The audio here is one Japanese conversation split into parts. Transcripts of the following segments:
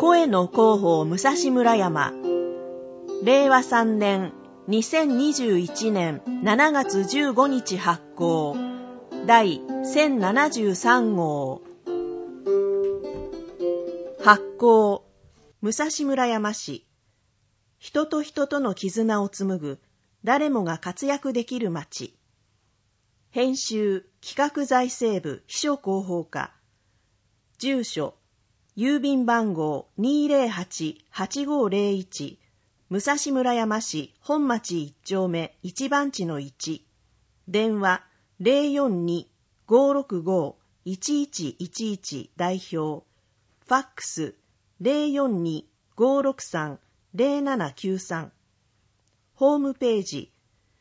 声の広報武蔵村山、令和3年2021年7月15日発行、第1073号。発行、武蔵村山市。人と人との絆を紡ぐ、誰もが活躍できる町。編集、企画財政部秘書広報課。住所、郵便番号 208-8501、武蔵村山市本町1丁目1番地の1。電話 042-565-1111 代表。ファックス 042-563-0793。ホームページ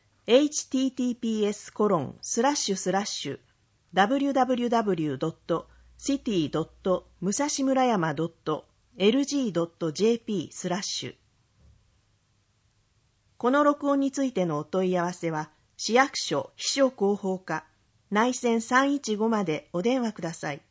https://www.city.musashimurayama.lg.jp/ この録音についてのお問い合わせは、市役所秘書広報課内線315までお電話ください。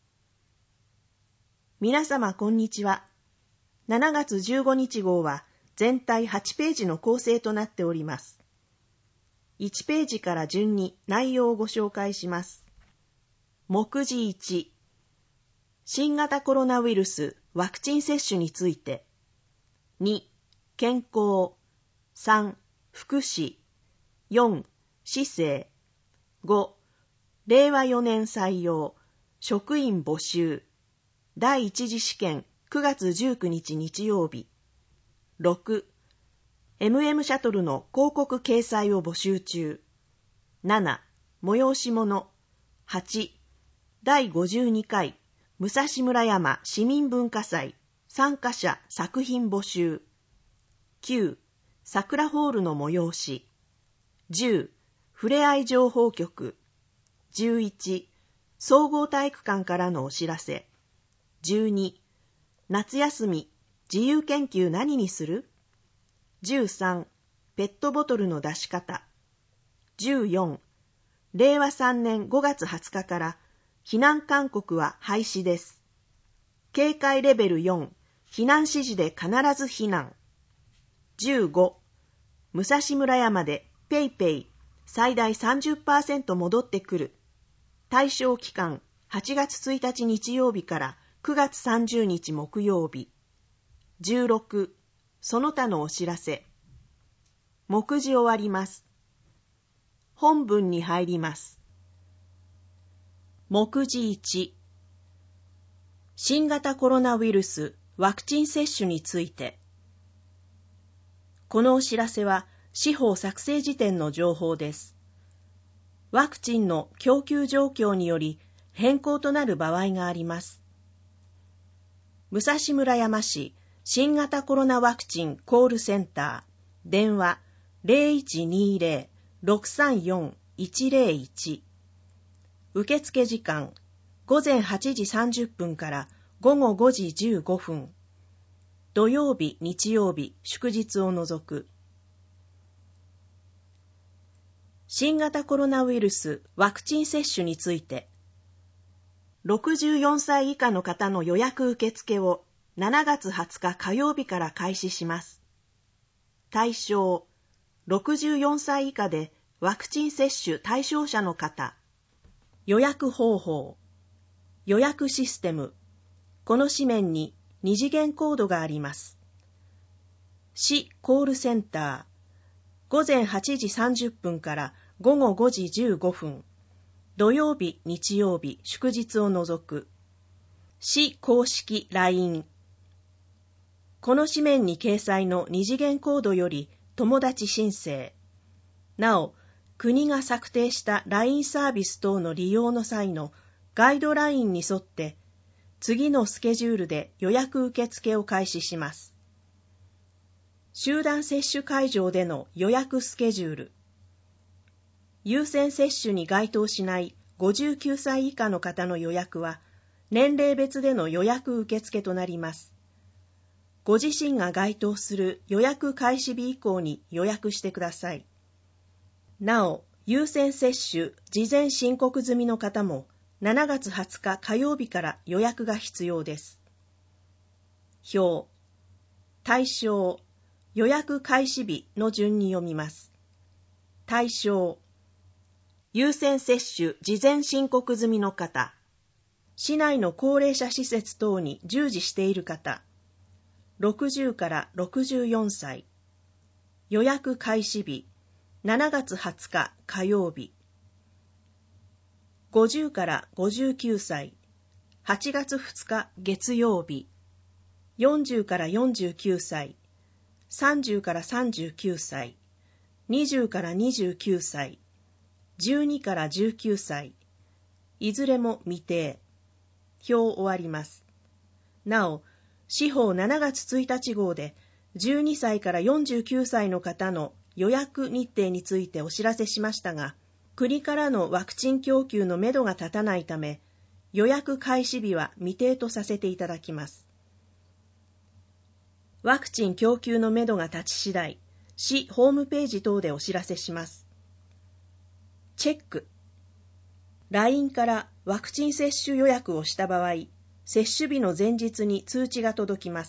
皆様こんにちは。7月15日号は全体8ページの構成となっております。1ページから順に内容をご紹介します。目次1、新型コロナウイルスワクチン接種について。2、健康。3、福祉。4、市政。5、令和4年採用、職員募集。第一次試験9月19日日曜日。6、MM シャトルの広告掲載を募集中。7、催し物。8、第52回武蔵村山市民文化祭参加者作品募集。9、桜ホールの催し。10、ふれあい情報局。11、総合体育館からのお知らせ。12、夏休み自由研究何にする？ 13、ペットボトルの出し方。14、令和3年5月20日から避難勧告は廃止です。警戒レベル4、避難指示で必ず避難。15、武蔵村山でペイペイ最大 30% 戻ってくる。対象期間8月1日日曜日から9月30日木曜日。16、その他のお知らせ。目次終わります。本文に入ります。目次1、新型コロナウイルスワクチン接種について。このお知らせは司法作成時点の情報です。ワクチンの供給状況により変更となる場合があります。武蔵村山市新型コロナワクチンコールセンター、電話 0120-634-101。受付時間午前8時30分から午後5時15分。土曜日、日曜日、祝日を除く。新型コロナウイルスワクチン接種について。64歳以下の方の予約受付を7月20日火曜日から開始します。対象、64歳以下でワクチン接種対象者の方。予約方法、予約システム。この紙面に2次元コードがあります。市コールセンター、午前8時30分から午後5時15分。土曜日、日曜日、祝日を除く。市公式 LINE。この紙面に掲載の2次元コードより友達申請。なお、国が策定した LINE サービス等の利用の際のガイドラインに沿って、次のスケジュールで予約受付を開始します。集団接種会場での予約スケジュール。優先接種に該当しない59歳以下の方の予約は、年齢別での予約受付となります。ご自身が該当する予約開始日以降に予約してください。なお、優先接種事前申告済みの方も、7月20日火曜日から予約が必要です。 表、対象、予約開始日の順に読みます。対象、優先接種事前申告済みの方、市内の高齢者施設等に従事している方、60から64歳、予約開始日、7月20日火曜日、50から59歳、8月2日月曜日、40から49歳、30から39歳、20から29歳、12から19歳、いずれも未定。表終わります。なお、司法7月1日号で12歳から49歳の方の予約日程についてお知らせしましたが、国からのワクチン供給のめどが立たないため、予約開始日は未定とさせていただきます。ワクチン供給のめどが立ち次第、市ホームページ等でお知らせします。チェック。LINE からワクチン接種予約をした場合、接種日の前日に通知が届きます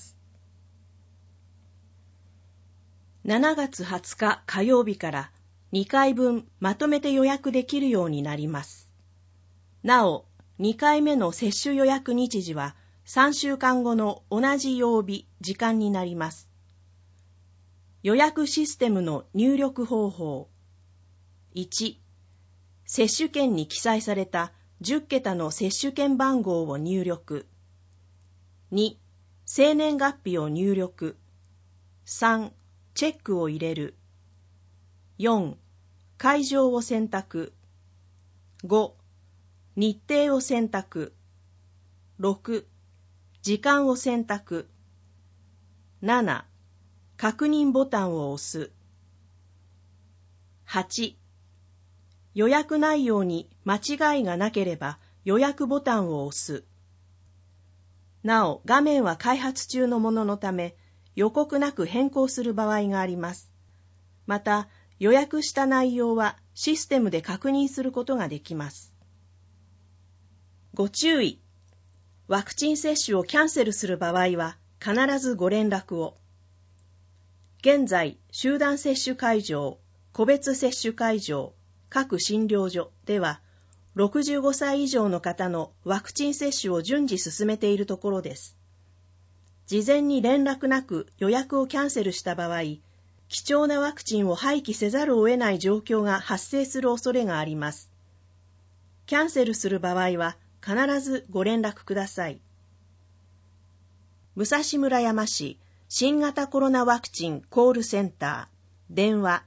。7月20日火曜日から2回分まとめて予約できるようになります。なお、2回目の接種予約日時は3週間後の同じ曜日、時間になります。予約システムの入力方法。1、接種券に記載された10桁の接種券番号を入力。2、生年月日を入力。3、チェックを入れる。4、会場を選択。5、日程を選択。6、時間を選択。7、確認ボタンを押す。8、予約内容に間違いがなければ予約ボタンを押す。なお、画面は開発中のもののため、予告なく変更する場合があります。また、予約した内容はシステムで確認することができます。ご注意。ワクチン接種をキャンセルする場合は必ずご連絡を。現在、集団接種会場、個別接種会場、各診療所では、65歳以上の方のワクチン接種を順次進めているところです。事前に連絡なく予約をキャンセルした場合、貴重なワクチンを廃棄せざるを得ない状況が発生する恐れがあります。キャンセルする場合は必ずご連絡ください。武蔵村山市新型コロナワクチンコールセンター、電話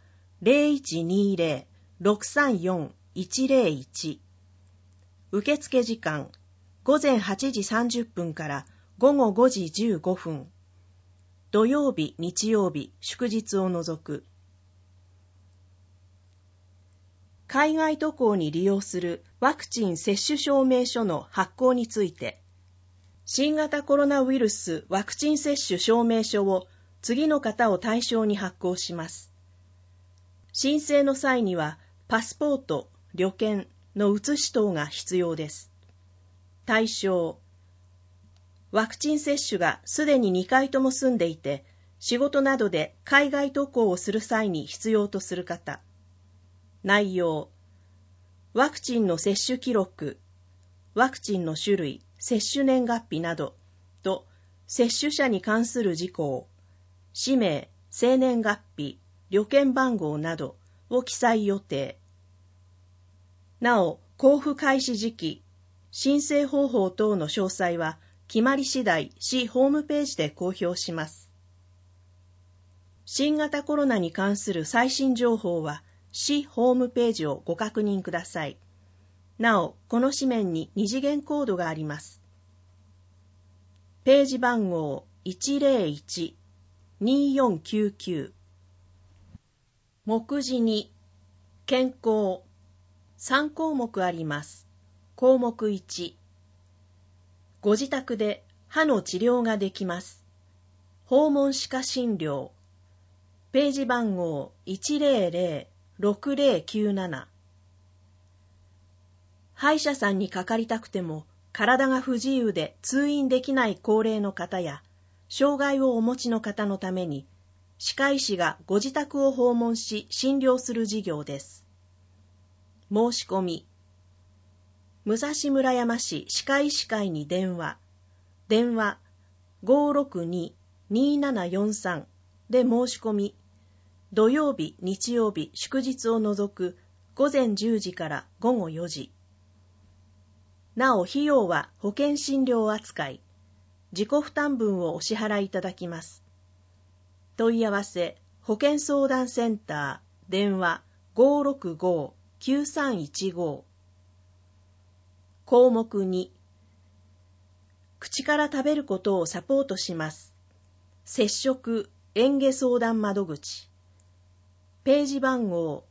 0120-634-101。受付時間、午前8時30分から午後5時15分。土曜日、日曜日、祝日を除く。海外渡航に利用するワクチン接種証明書の発行について、新型コロナウイルスワクチン接種証明書を次の方を対象に発行します。申請の際には、パスポート、旅券の写し等が必要です。対象、ワクチン接種がすでに2回とも済んでいて、仕事などで海外渡航をする際に必要とする方。内容、ワクチンの接種記録、ワクチンの種類、接種年月日などと、接種者に関する事項、氏名、生年月日、旅券番号などを記載予定。なお、交付開始時期、申請方法等の詳細は、決まり次第、市ホームページで公表します。新型コロナに関する最新情報は、市ホームページをご確認ください。なお、この紙面に2次元コードがあります。ページ番号 101-2499。目次に、健康。3項目あります。項目1。ご自宅で歯の治療ができます。訪問歯科診療。ページ番号 100-6097。歯医者さんにかかりたくても体が不自由で通院できない高齢の方や、 障害をお持ちの方のために、歯科医師がご自宅を訪問し診療する事業です。申し込み。武蔵村山市歯科医師会に電話。電話 562-2743 で申し込み。土曜日、日曜日、祝日を除く午前10時から午後4時。なお、費用は保険診療扱い。自己負担分をお支払いいただきます。問い合わせ、保健相談センター、電話 565-9315。項目2、口から食べることをサポートします。接触嚥下相談窓口。ページ番号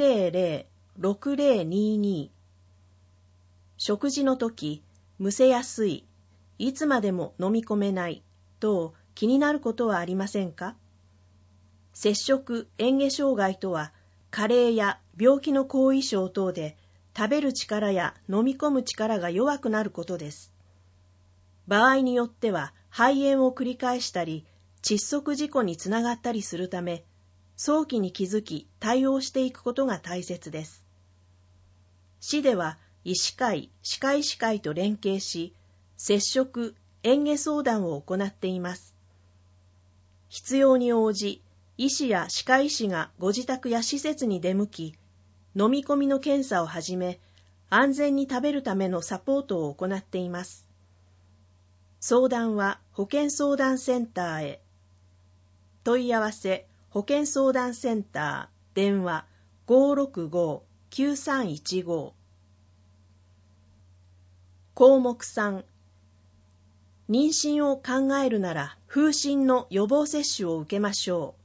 100-6022。食事のとき、むせやすい、いつまでも飲み込めないと気になることはありませんか？摂食嚥下障害とは、加齢や病気の後遺症等で食べる力や飲み込む力が弱くなることです。場合によっては肺炎を繰り返したり、窒息事故につながったりするため、早期に気づき対応していくことが大切です。市では医師会、歯科医師会と連携し、接触嚥下相談を行っています。必要に応じ、医師や歯科医師がご自宅や施設に出向き、飲み込みの検査をはじめ、安全に食べるためのサポートを行っています。相談は保健相談センターへ。問い合わせ、保健相談センター、電話 565-9315。項目3、妊娠を考えるなら風疹の予防接種を受けましょう。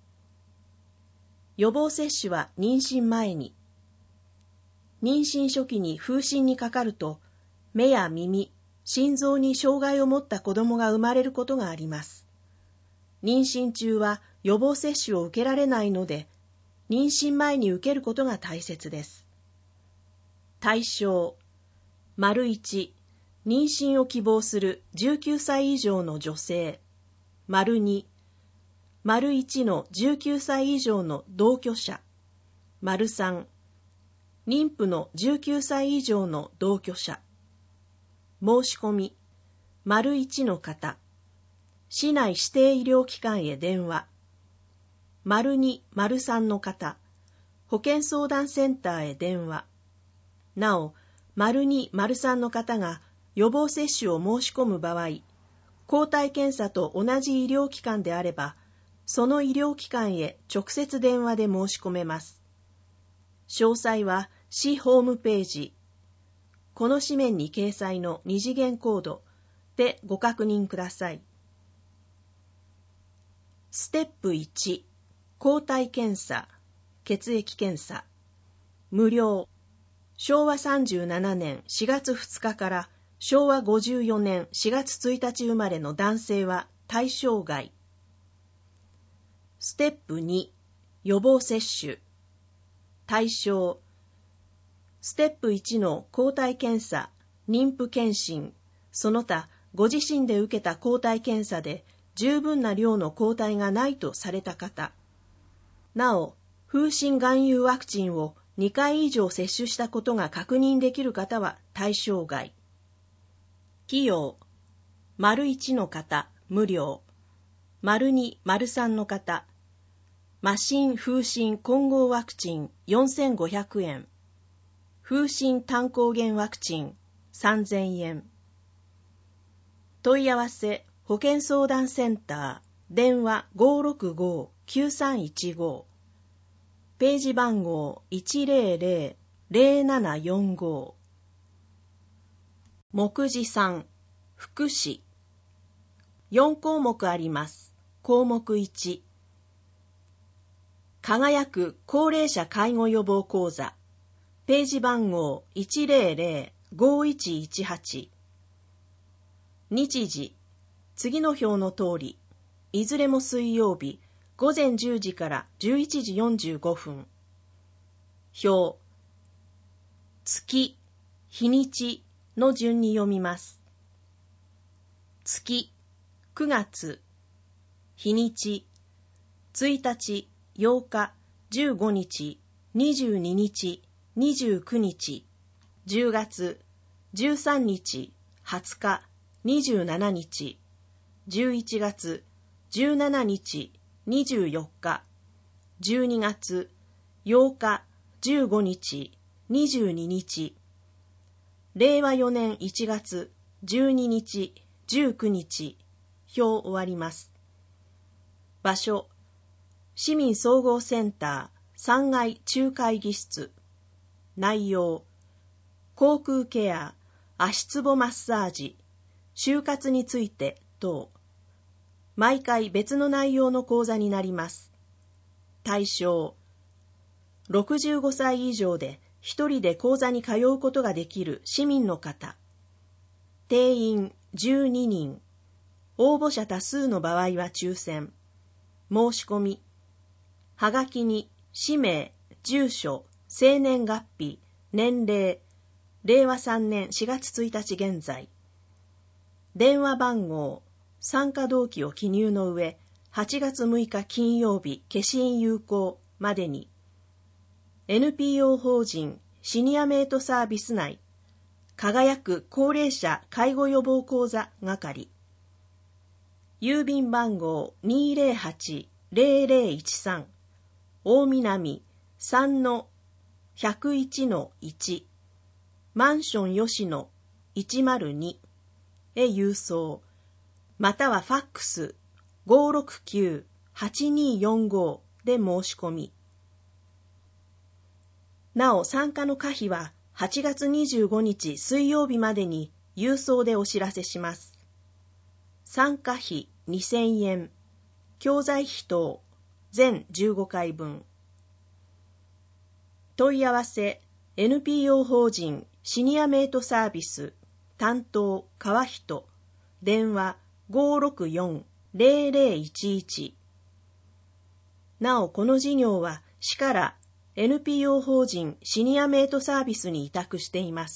予防接種は妊娠前に。妊娠初期に風疹にかかると、目や耳、心臓に障害を持った子供が生まれることがあります。妊娠中は予防接種を受けられないので、妊娠前に受けることが大切です。対象、1、妊娠を希望する19歳以上の女性。2、1の19歳以上の同居者。3、妊婦の19歳以上の同居者。申し込み、1の方。市内指定医療機関へ電話。2、3の方。保健相談センターへ電話。なお、2、3の方が予防接種を申し込む場合、抗体検査と同じ医療機関であれば、その医療機関へ直接電話で申し込めます。詳細は市ホームページ、この紙面に掲載の2次元コードでご確認ください。ステップ1、抗体検査、血液検査、無料。昭和37年4月2日から昭和54年4月1日生まれの男性は対象外。ステップ2、予防接種。対象。ステップ1の抗体検査、妊婦検診、その他ご自身で受けた抗体検査で十分な量の抗体がないとされた方。なお、風疹含有ワクチンを2回以上接種したことが確認できる方は対象外。費用、1の方、無料。2、3の方、麻疹風疹混合ワクチン4500円。風疹単抗原ワクチン3000円。問い合わせ、保健相談センター、電話 565-9315。ページ番号 100-0745。目次3、福祉。4項目あります。項目1、輝く高齢者介護予防講座。ページ番号 100-5118。日時、次の表の通り、いずれも水曜日、午前10時から11時45分。表、月、日にちの順に読みます。月、9月日にち、1日、8日、15日、22日、29日、10月、13日、20日、27日、11月、17日、24日、12月、8日、15日、22日、令和4年1月、12日、19日、表終わります。場所、市民総合センター3階中会議室。内容、口腔ケア、足つぼマッサージ、就活について等。毎回別の内容の講座になります。対象、65歳以上で一人で講座に通うことができる市民の方。定員12人。応募者多数の場合は抽選。申し込み。はがきに氏名、住所、生年月日、年齢、令和3年4月1日現在。電話番号、参加動機を記入の上、8月6日金曜日消印有効までに。NPO 法人シニアメイトサービス内、輝く高齢者介護予防講座係。郵便番号 208-0013 大南 3-101-1 マンション吉野102へ郵送、またはファックス 569-8245 で申し込み。なお参加の可否は8月25日水曜日までに郵送でお知らせします。参加費2000円、教材費等、全15回分。問い合わせ、NPO 法人シニアメイトサービス、担当、川人、電話 564-0011。なお、この事業は市から NPO 法人シニアメイトサービスに委託しています。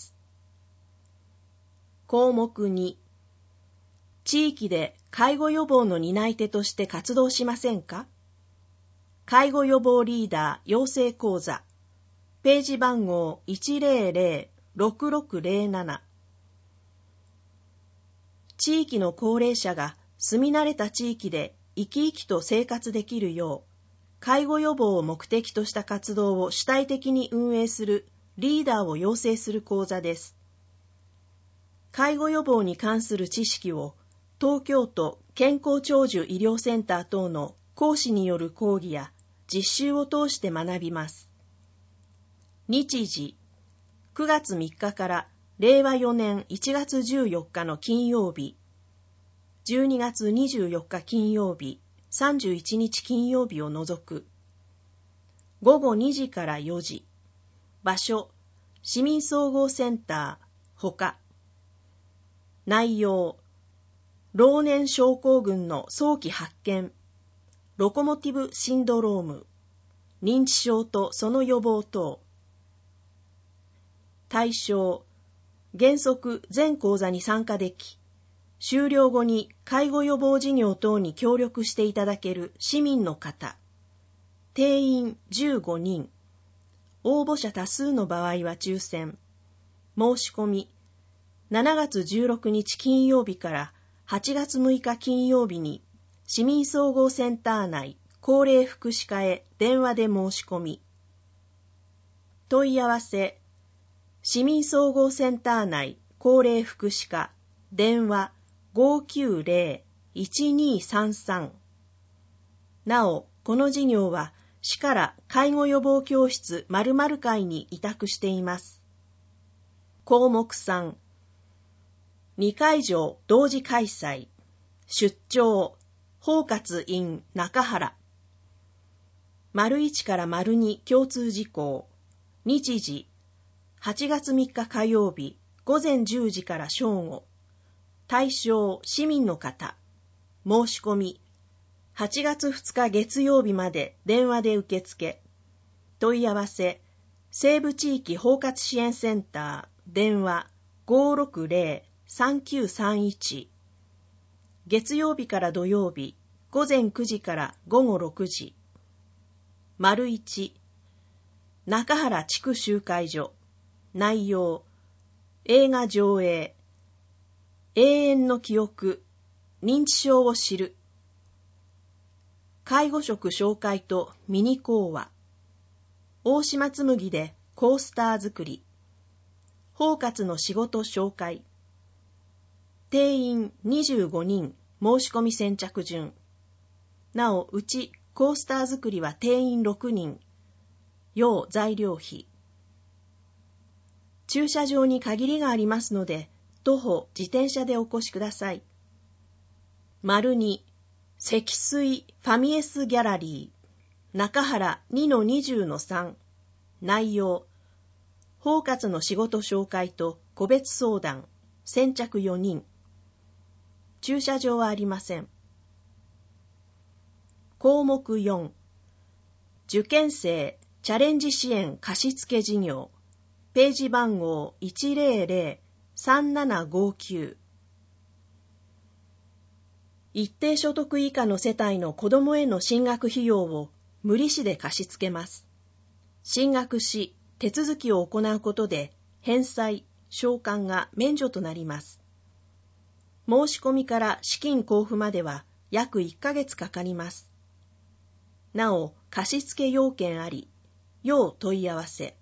項目2、地域で介護予防の担い手として活動しませんか？介護予防リーダー養成講座、ページ番号 100-6607。地域の高齢者が住み慣れた地域で生き生きと生活できるよう、介護予防を目的とした活動を主体的に運営するリーダーを養成する講座です。介護予防に関する知識を東京都健康長寿医療センター等の講師による講義や実習を通して学びます。日時、9月3日から令和4年1月14日の金曜日、12月24日金曜日、31日金曜日を除く。午後2時から4時。場所、市民総合センター、ほか。内容、老年症候群の早期発見、ロコモティブシンドローム、認知症とその予防等。対象、原則全講座に参加でき、終了後に介護予防事業等に協力していただける市民の方。定員15人。応募者多数の場合は抽選。申し込み、7月16日金曜日から8月6日金曜日に市民総合センター内高齢福祉課へ電話で申し込み。問い合わせ、市民総合センター内高齢福祉課電話 590-1233。なお、この事業は市から介護予防教室〇〇会に委託しています。項目3、2会場同時開催、出張、包括 in 中原。1から2共通事項、日時、8月3日火曜日、午前10時から正午。対象、市民の方。申し込み、8月2日月曜日まで電話で受付。問い合わせ、西部地域包括支援センター、電話 560-3931。月曜日から土曜日、午午前9時から午後6時。丸1、中原地区集会所。内容、映画上映。永遠の記憶、認知症を知る。介護職紹介とミニ講話。大島紬でコースター作り。包括の仕事紹介。定員25人、申し込み先着順。なお、うちコースター作りは定員6人。要材料費。駐車場に限りがありますので、徒歩、自転車でお越しください。丸2、積水ファミエスギャラリー。中原 2-20-3。内容、包括の仕事紹介と個別相談。先着4人。駐車場はありません。項目4、受験生チャレンジ支援貸付事業。ページ番号 100-3759。一定所得以下の世帯の子どもへの進学費用を無利子で貸し付けます。進学し、手続きを行うことで、返済、償還が免除となります。申し込みから資金交付までは約1ヶ月かかります。なお、貸付要件あり、要問い合わせ。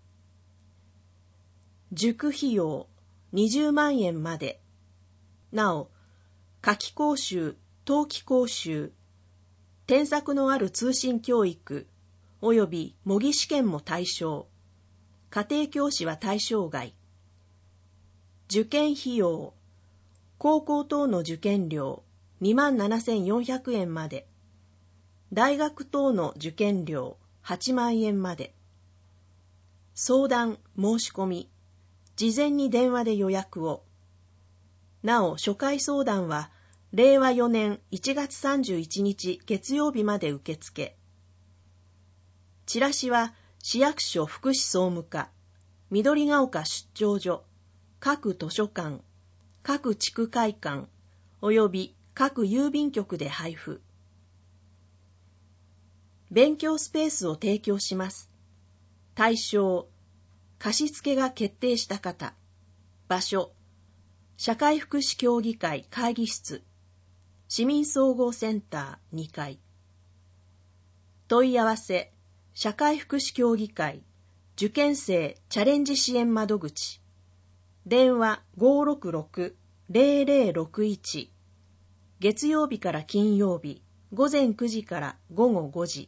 塾費用20万円まで。なお、夏期講習、冬季講習、添削のある通信教育、および模擬試験も対象。家庭教師は対象外。受験費用、高校等の受験料27,400円まで。大学等の受験料8万円まで。相談、申し込み、事前に電話で予約を。なお、初回相談は、令和4年1月31日月曜日まで受付。チラシは、市役所福祉総務課、緑が丘出張所、各図書館、各地区会館、および各郵便局で配布。勉強スペースを提供します。対象、貸付が決定した方。場所、社会福祉協議会会議室、市民総合センター2階。問い合わせ、社会福祉協議会、受験生チャレンジ支援窓口。電話566-0061。月曜日から金曜日、午前9時から午後5時。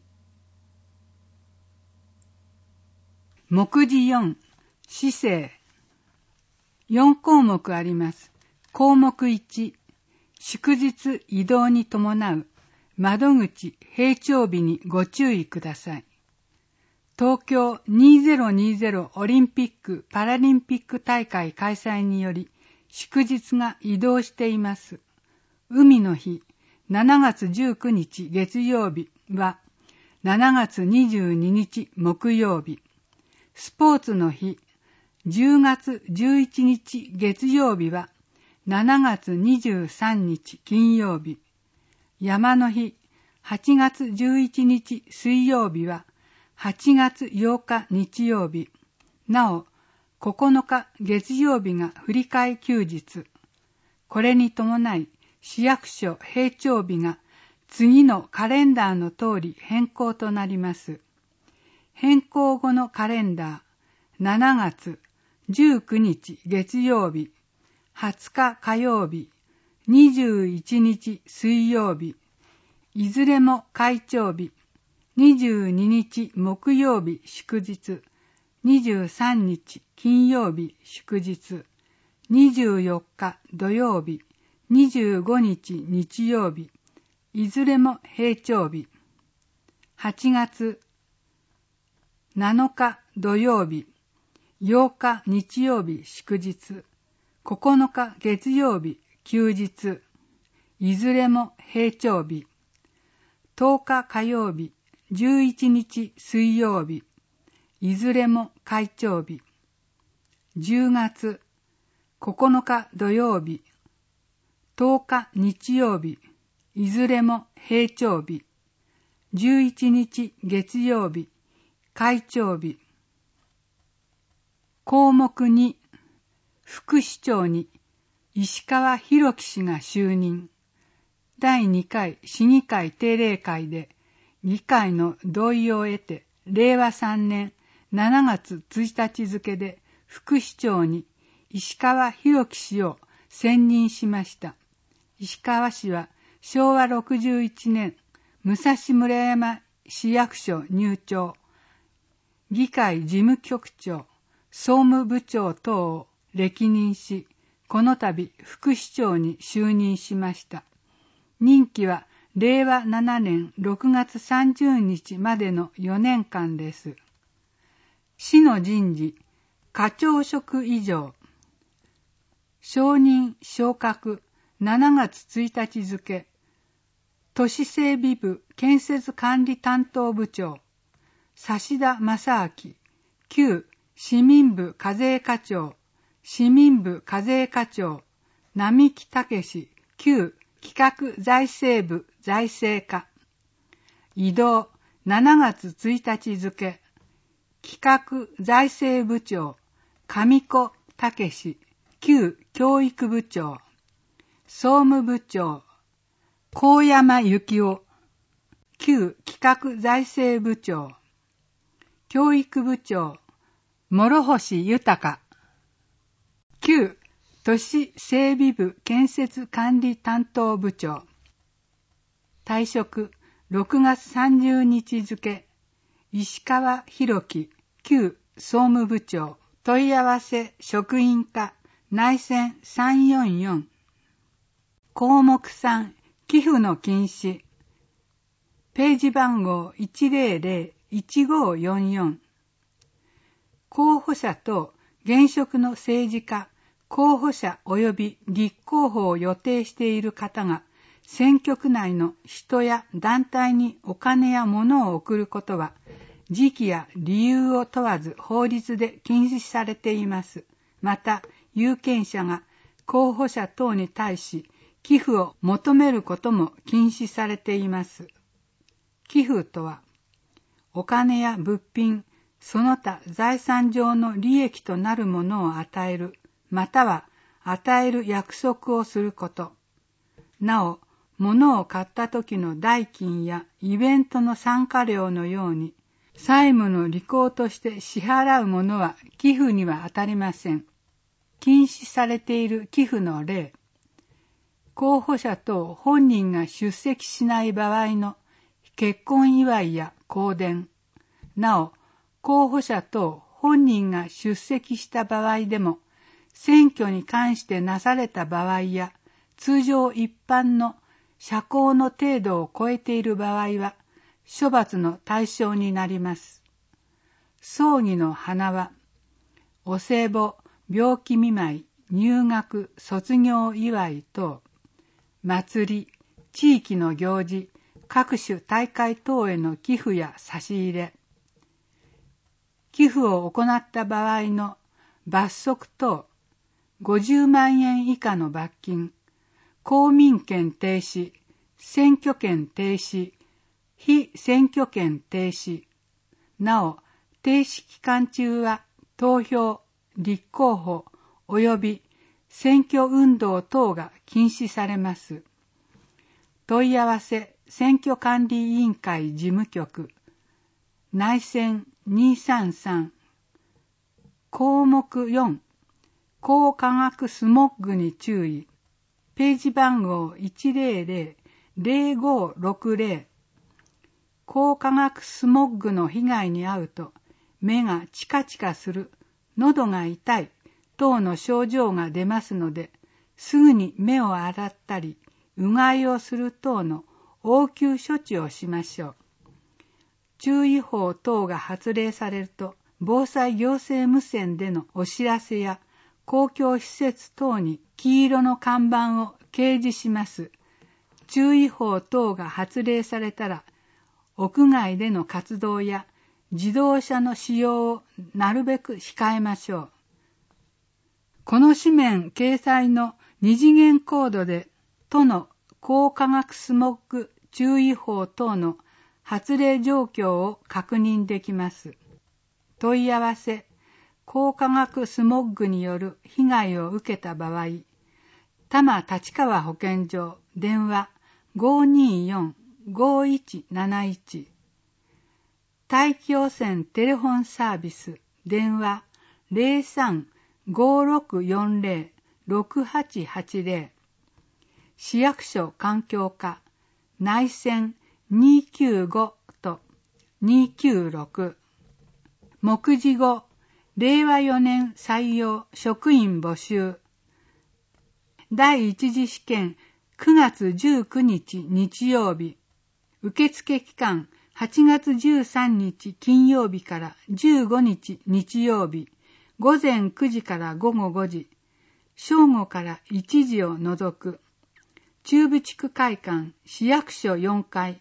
目次4、市政。4項目あります。項目1、祝日移動に伴う窓口閉庁日にご注意ください。東京2020オリンピック・パラリンピック大会開催により祝日が移動しています。海の日、7月19日月曜日は7月22日木曜日。スポーツの日、10月11日月曜日は7月23日金曜日。山の日、8月11日水曜日は8月8日日曜日。なお、9日月曜日が振り替え休日。これに伴い、市役所閉庁日が次のカレンダーの通り変更となります。変更後のカレンダー、7月19日月曜日、20日火曜日、21日水曜日、いずれも開庁日、22日木曜日祝日、23日金曜日祝日、24日土曜日、25日日曜日、いずれも閉庁日。8月7日土曜日、8日日曜日祝日、9日月曜日休日、いずれも閉庁日。10日火曜日、11日水曜日、いずれも開庁日。10月9日土曜日、10日日曜日、 いずれも閉庁日。11日月曜日、開庁日。項目2、副市長に石川博樹氏が就任。第2回市議会定例会で議会の同意を得て、令和3年7月1日付で副市長に石川博樹氏を選任しました。石川氏は昭和61年、武蔵村山市役所入庁、議会事務局長、総務部長等を歴任し、この度副市長に就任しました。任期は令和7年6月30日までの4年間です。市の人事、課長職以上。承認昇格7月1日付。都市整備部建設管理担当部長、指田正明、旧市民部課税課長、市民部課税課長、並木武、旧企画財政部財政課。異動7月1日付。企画財政部長、上子武、旧教育部長。総務部長、高山幸夫、旧企画財政部長。教育部長、諸星豊、旧都市整備部建設管理担当部長。退職6月30日付。石川博樹、旧総務部長。問い合わせ職員課内線344。項目3、寄付の禁止。ページ番号100-1544。候補者と現職の政治家、候補者及び立候補を予定している方が、選挙区内の人や団体にお金や物を送ることは、時期や理由を問わず法律で禁止されています。また、有権者が候補者等に対し、寄付を求めることも禁止されています。寄付とは、お金や物品、その他財産上の利益となるものを与える、または与える約束をすること。なお、物を買った時の代金やイベントの参加料のように、債務の履行として支払うものは寄付には当たりません。禁止されている寄付の例。候補者等本人が出席しない場合の結婚祝いや香典。なお、候補者等本人が出席した場合でも、選挙に関してなされた場合や、通常一般の社交の程度を超えている場合は、処罰の対象になります。葬儀の花は、お歳暮、病気見舞い、入学、卒業祝い等、祭り、地域の行事、各種大会等への寄付や差し入れ、寄付を行った場合の罰則等、50万円以下の罰金、公民権停止、選挙権停止、非選挙権停止。なお、停止期間中は投票、立候補及び選挙運動等が禁止されます。問い合わせ選挙管理委員会事務局内線233。項目4、高化学スモッグに注意。ページ番号100-0560。高化学スモッグの被害に遭うと、目がチカチカする、喉が痛い等の症状が出ますので、すぐに目を洗ったり、うがいをする等の応急処置をしましょう。注意報等が発令されると、防災行政無線でのお知らせや公共施設等に黄色の看板を掲示します。注意報等が発令されたら、屋外での活動や自動車の使用をなるべく控えましょう。この紙面掲載の二次元コードで都の高化学スモッグ注意報等の発令状況を確認できます。問い合わせ、高化学スモッグによる被害を受けた場合、多摩立川保健所電話 524-5171 大気汚染テレフォンサービス電話 03-5640-6880 市役所環境課内線295と296目次後令和4年採用職員募集第一次試験9月19日日曜日受付期間8月13日金曜日から15日日曜日午前9時から午後5時正午から1時を除く中部地区会館市役所4階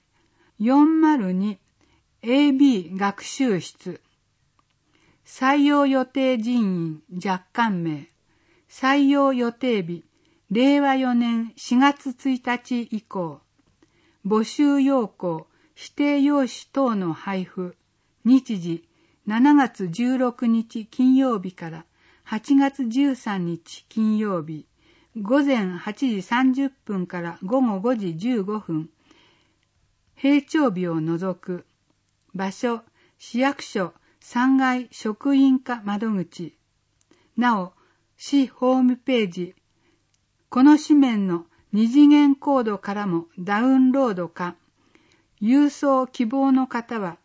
402AB 学習室採用予定人員若干名採用予定日令和4年4月1日以降募集要項指定用紙等の配布日時7月16日金曜日から8月13日金曜日午前8時30分から午後5時15分平常日を除く場所市役所3階職員課窓口なお市ホームページこの紙面の2次元コードからもダウンロードか郵送希望の方は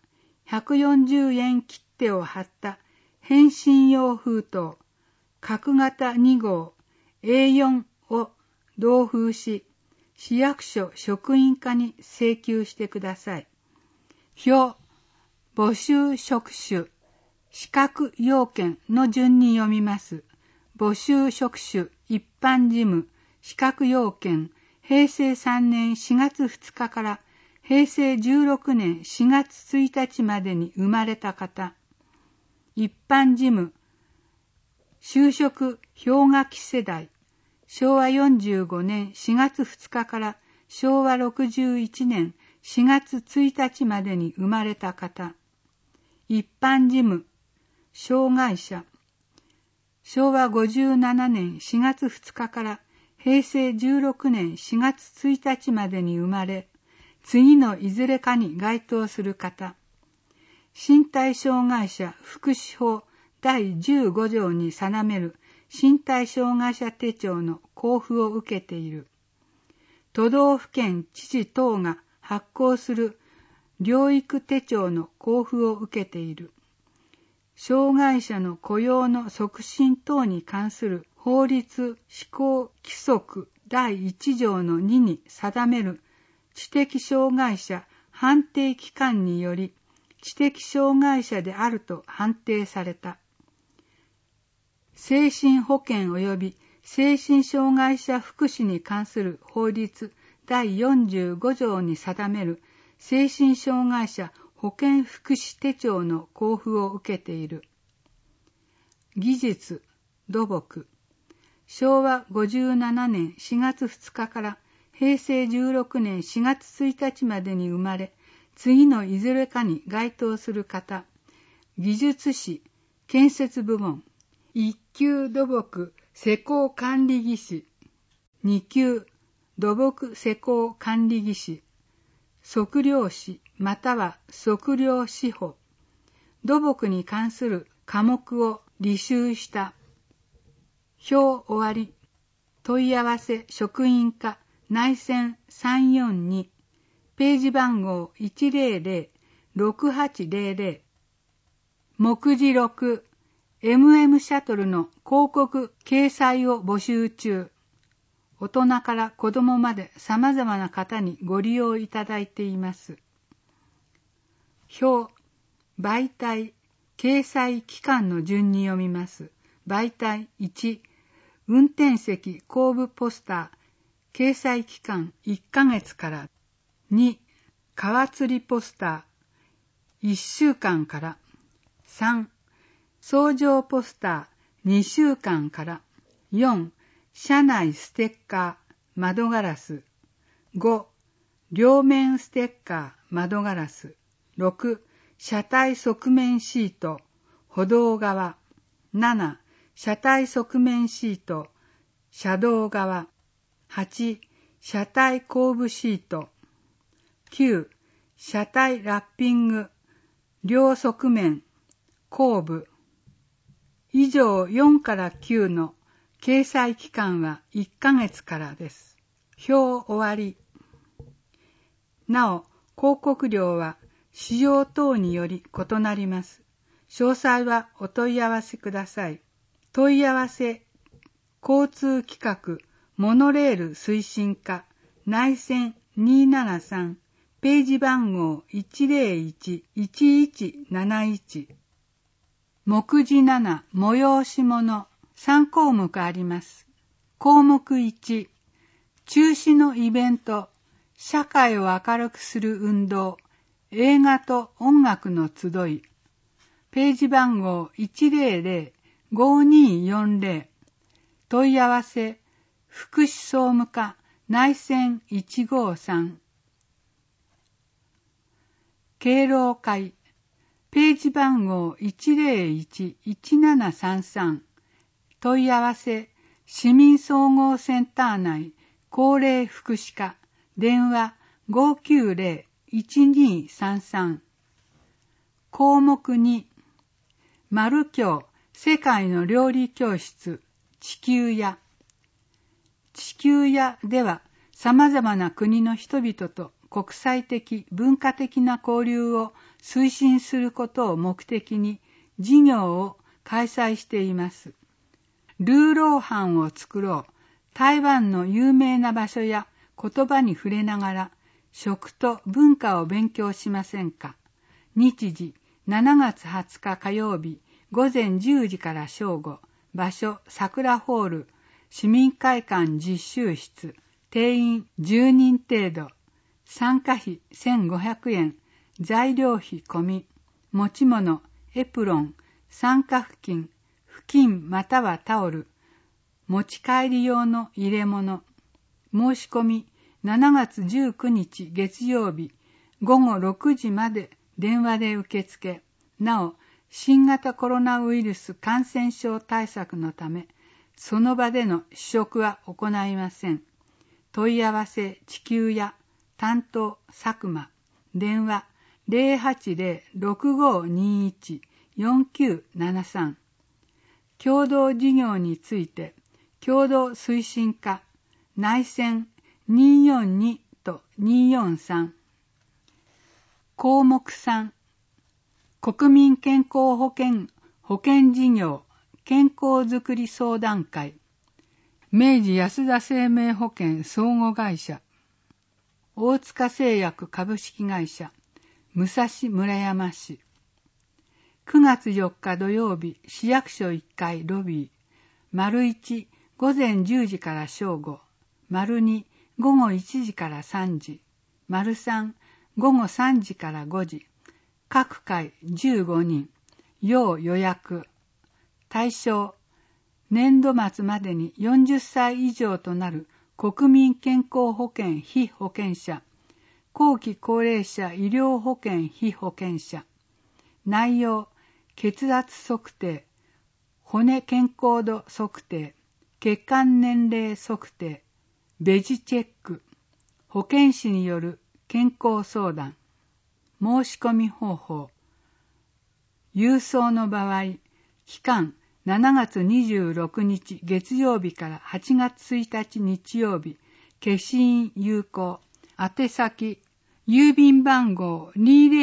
140円切手を貼った返信用封筒角型2号 A4 を同封し市役所職員課に請求してください。表募集職種資格要件の順に読みます。募集職種一般事務資格要件平成3年4月2日から平成16年4月1日までに生まれた方一般事務就職氷河期世代昭和45年4月2日から昭和61年4月1日までに生まれた方一般事務障害者昭和57年4月2日から平成16年4月1日までに生まれ次のいずれかに該当する方身体障害者福祉法第15条に定める身体障害者手帳の交付を受けている都道府県知事等が発行する療育手帳の交付を受けている障害者の雇用の促進等に関する法律施行規則第1条の2に定める知的障害者判定機関により知的障害者であると判定された精神保健及び精神障害者福祉に関する法律第45条に定める精神障害者保健福祉手帳の交付を受けている技術土木昭和57年4月2日から平成16年4月1日までに生まれ次のいずれかに該当する方技術士建設部門1級土木施工管理技師2級土木施工管理技師測量士または測量士補土木に関する科目を履修した表終わり問い合わせ職員課内線342ページ番号 100-6800 目次6 MM シャトルの広告掲載を募集中大人から子供まで様々な方にご利用いただいています表媒体掲載期間の順に読みます媒体1運転席後部ポスター掲載期間1ヶ月から2革釣りポスター1週間から3装上ポスター2週間から4車内ステッカー窓ガラス 5、両面ステッカー、窓ガラス。6、車体側面シート、歩道側。7、車体側面シート、車道側。8、車体後部シート。9、車体ラッピング、両側面、後部。以上4から9の掲載期間は1ヶ月からです。表終わり。なお、広告料は使用等により異なります。詳細はお問い合わせください。問い合わせ、交通企画、モノレール推進課、内線273、ページ番号 101-1171。目次7、催し物、3項目あります。項目1、中止のイベント、社会を明るくする運動、映画と音楽の集い。ページ番号 100-5240。問い合わせ、福祉総務課、内線153。敬老会。ページ番号 101-1733。問い合わせ、市民総合センター内、高齢福祉課、電話 590-1233。項目2、マル教、世界の料理教室、地球屋。地球屋では、様々な国の人々と国際的、文化的な交流を推進することを目的に事業を開催しています。ルーローハンを作ろう。台湾の有名な場所や言葉に触れながら食と文化を勉強しませんか。日時7月20日火曜日午前10時から正午。場所桜ホール市民会館実習室。定員10人程度。参加費1500円。材料費込み。持ち物エプロン、参加布巾またはタオル。持ち帰り用の入れ物。申し込み7月19日月曜日午後6時まで電話で受付。なお、新型コロナウイルス感染症対策のため、その場での試食は行いません。問い合わせ地球屋、担当佐久間。電話080-6521-4973。共同事業について、共同推進課、内線242-243。項目3、国民健康保険事業健康づくり相談会。明治安田生命保険相互会社。大塚製薬株式会社。武蔵村山市。9月4日土曜日、市役所1階ロビー。丸1、午前10時から正午。丸2、午後1時から3時。丸3、午後3時から5時。各回15人。要予約。対象、年度末までに40歳以上となる国民健康保険被保険者。後期高齢者医療保険被保険者。内容、血圧測定、骨健康度測定、血管年齢測定、ベジチェック、保健師による健康相談。申し込み方法。郵送の場合、期間7月26日月曜日から8月1日日曜日、消印有効。宛先、郵便番号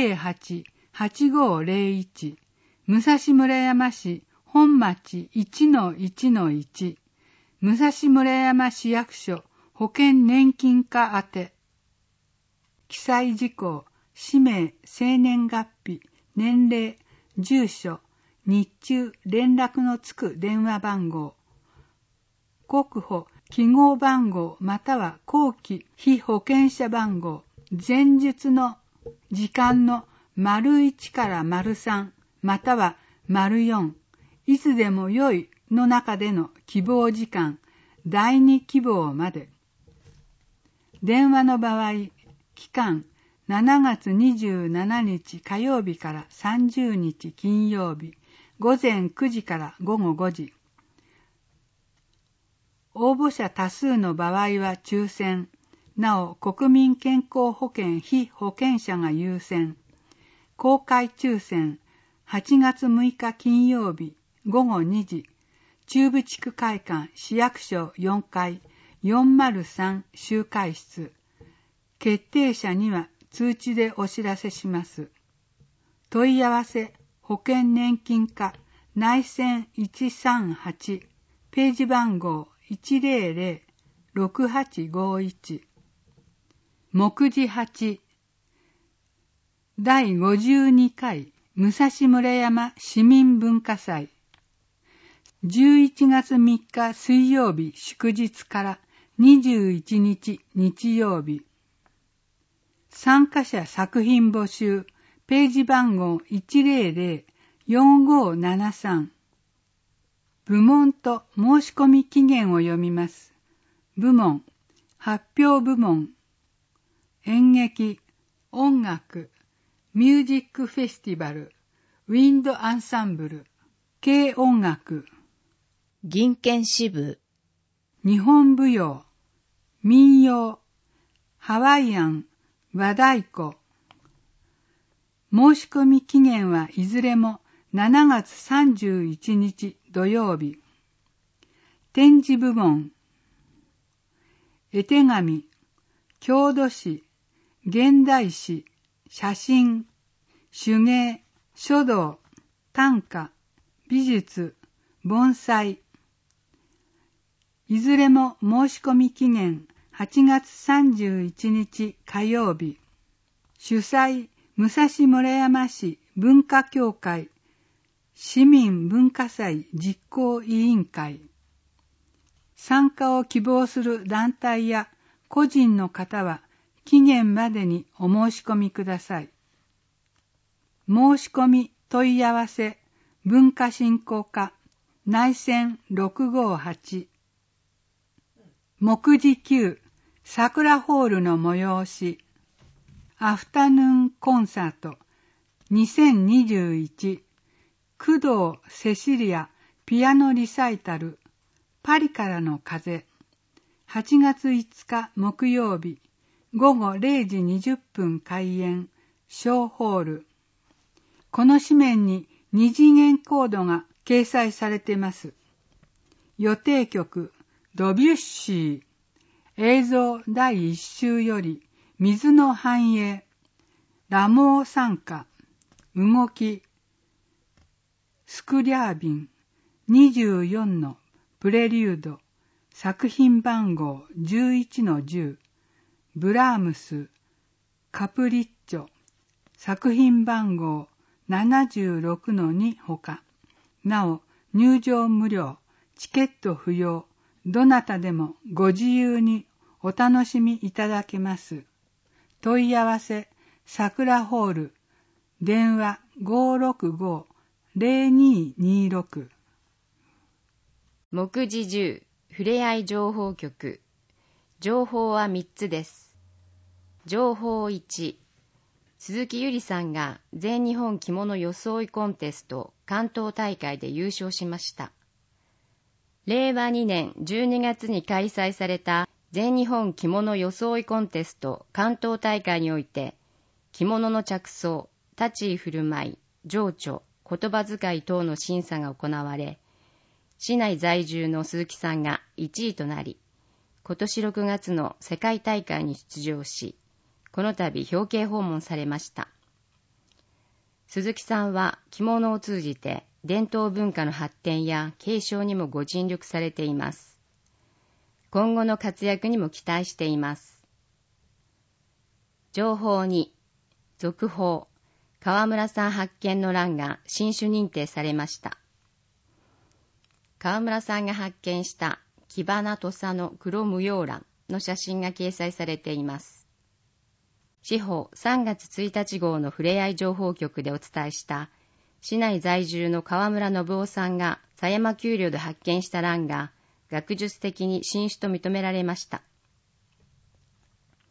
208-8501、武蔵村山市本町 1-1-1、武蔵村山市役所保険年金課宛て。記載事項、氏名、生年月日、年齢、住所、日中連絡のつく電話番号。国保記号番号または後期被保険者番号。前述の時間の1から3または4、いつでも良いの中での希望時間、第2希望まで。 電話の場合、期間7月27日火曜日から30日金曜日、午前9時から午後5時。応募者多数の場合は抽選。なお、国民健康保険被保険者が優先。公開抽選、8月6日金曜日、午後2時。中部地区会館市役所4階403集会室。決定者には通知でお知らせします。問い合わせ、保険年金課内線138、ページ番号100-6851。目次8、第52回武蔵村山市民文化祭。11月3日水曜日祝日から21日日曜日。参加者作品募集、ページ番号100-4573。部門と申し込み期限を読みます。部門、発表部門、演劇、音楽、ミュージックフェスティバル、ウィンドアンサンブル、軽音楽、 銀剣支部、 日本舞踊、民謡、ハワイアン、和太鼓。申し込み期限はいずれも7月31日土曜日。展示部門、絵手紙、郷土史、現代史、写真、手芸、書道、短歌、美術、盆栽。いずれも申し込み期限8月31日火曜日。主催、武蔵村山市文化協会市民文化祭実行委員会。参加を希望する団体や個人の方は期限までにお申し込みください。申し込み問い合わせ文化振興課内線658。目次9桜ホールの催しアフタヌーンコンサート2021工藤セシリアピアノリサイタルパリからの風8月5日木曜日午後0時20分開演小ホール。この紙面に2次元コードが掲載されています。予定曲ドビュッシー映像第1集より水の繁栄ラモー賛歌動きスクリャービン24のプレリュード作品番号 11-10 ブラームスカプリッチョ作品番号 76-2 ほか。なお入場無料チケット不要どなたでもご自由にお楽しみいただけます。問い合わせ桜ホール電話 565-0226。 目次10ふれあい情報局。情報は3つです。情報1、鈴木ゆりさんが全日本着物装いコンテスト関東大会で優勝しました。令和2年12月に開催された全日本着物装いコンテスト関東大会において、着物の着想、立ち居振る舞い、情緒、言葉遣い等の審査が行われ、市内在住の鈴木さんが1位となり、今年6月の世界大会に出場し、この度表敬訪問されました。鈴木さんは着物を通じて伝統文化の発展や継承にもご尽力されています。今後の活躍にも期待しています。情報2、続報、川村さん発見の欄が新種認定されました。川村さんが発見した木花土佐の黒無用欄の写真が掲載されています。司法3月1日号のふれあい情報局でお伝えした市内在住の川村信夫さんが狭山丘陵で発見した欄が学術的に新種と認められました。